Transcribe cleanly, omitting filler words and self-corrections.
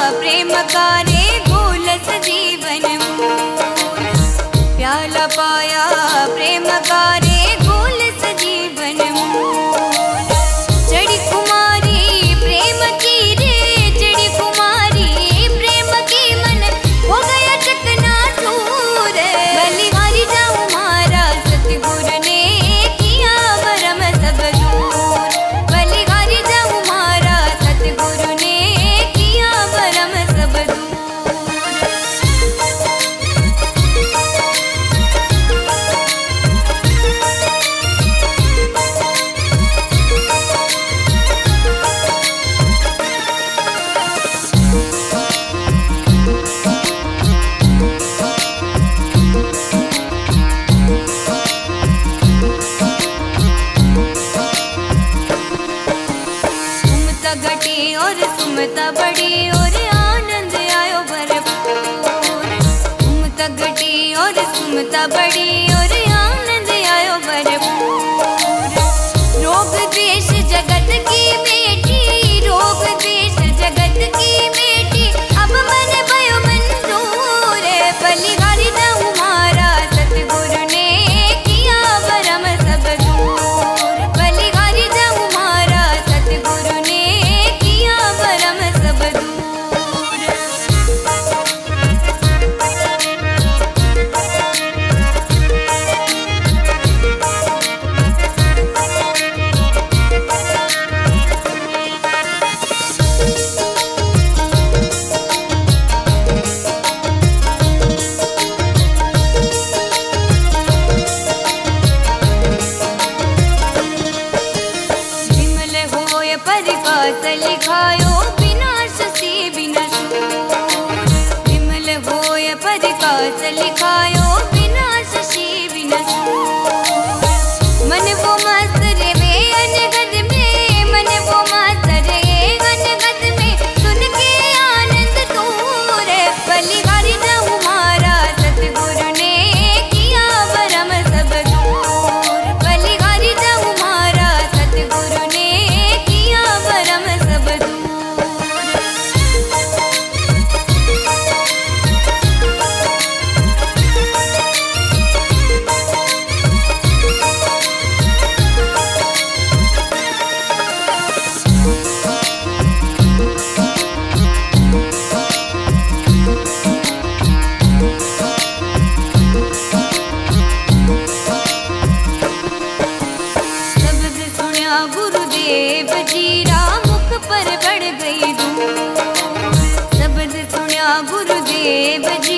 प्रेम का रे घोलस जीवन मूल। प्याला पाया प्रेम का रे घोलस जीवन मूल। चढ़ी कुमारी प्रेम की रे, चढ़ी कुमारी प्रेम की मन हो गया चकनाचूर। बलिहारी जाऊं मारा सतगुर ने किया भरम सब दूर। बलिहारी जाऊं मारा सतगुर ने किया भरम सब दूर। घटी और सुमता बड़ी और आनंद आयो भरपूर। सुमता घटी और सुमता बड़ी और आनंद आयो भरपूर। रोग द्वेष जगत की बेटी, रोग द्वेष जगत की बेटी, अब मन भयो मंजूर। बलिहारी जाऊं मारा सतगुरु ने किया भरम सब दूर। बलिहारी जाऊं मारा सतगुरु ने किया भरम सब दूर। विमल होय परिकास लिखायो विनाश से विनशूर। विमल होय परिकास लिखायो विनाश से विनशूर। मन वो मस्त रे वे अनगद में, मन वो मस्त रे अनगद में, सुन के आनंद दूर। बलिहारी जाऊं मारा सतगुरु ने किया भरम सब दूर। बलिहारी जाऊं मारा सतगुरु ने किया भरम सब दूर। शब्द सुना गुरुदेव जी रा मुख पर बढ़ गई धूल। शब्द सुना गुरुदेव जी